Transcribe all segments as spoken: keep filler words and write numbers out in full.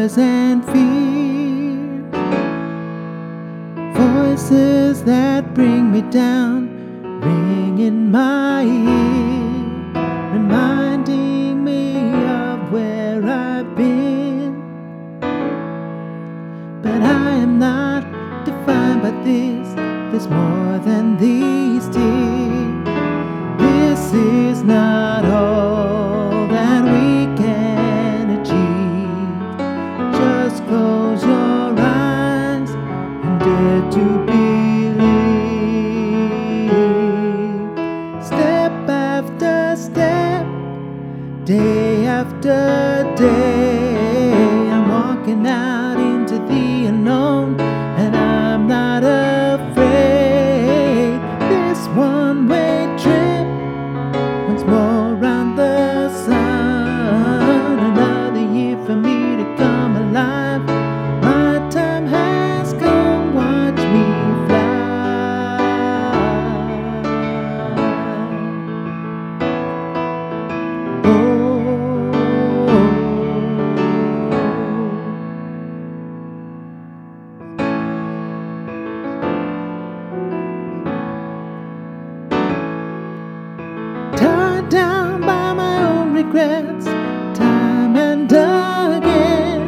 tears and fear, voices that bring me down ring in my ear, reminding me of where I've been. But I am not defined by this, there's more than these tears. This is not all that we can achieve. Just close your eyes and dare to believe. Step after step, day after day, I'm walking out into the unknown, and I'm not afraid. This one-way trip, once more round the sun, another year for me to come alive. My time has come, watch me fly. Oh, tied down by my own regrets, time and again.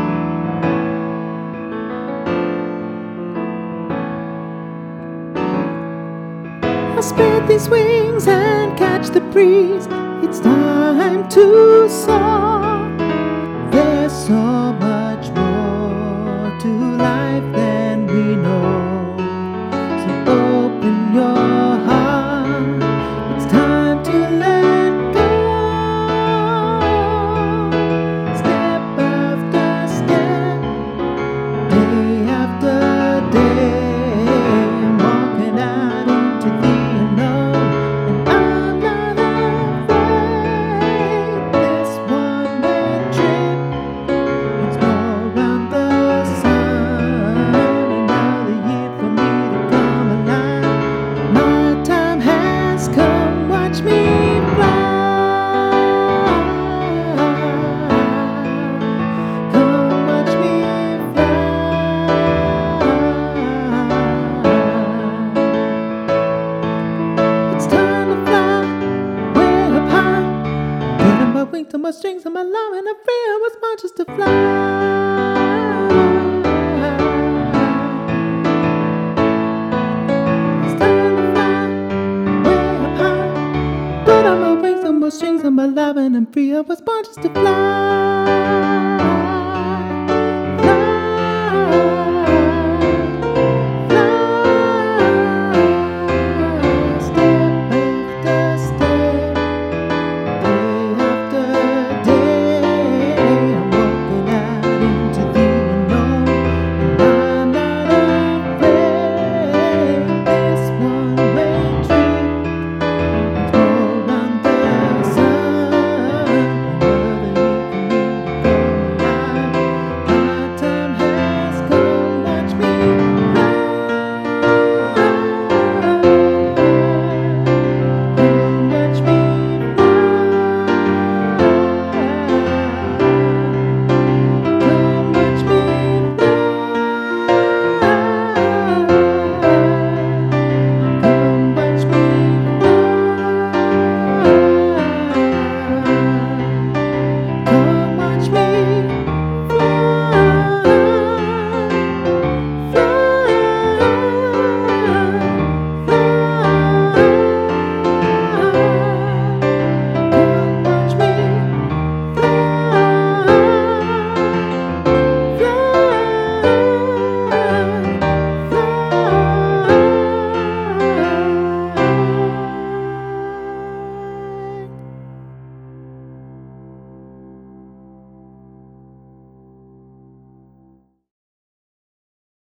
I spread these wings and catch the breeze. It's time to soar. There's so much more to life than we know. So open your heart, it's time to let go. Step after step, day after day, I'm walking out into the unknown, and I'm not afraid. This one-way trip, once more round the sun, another year for me to come alive. My time has come, watch me fly. Come watch me fly. It's time to fly way up high, putting my wings on my strings and my love, and I feel as much as to fly. It's time to fly way up high, put on my wings on my strings and my love, and I'm free. I was born just to fly.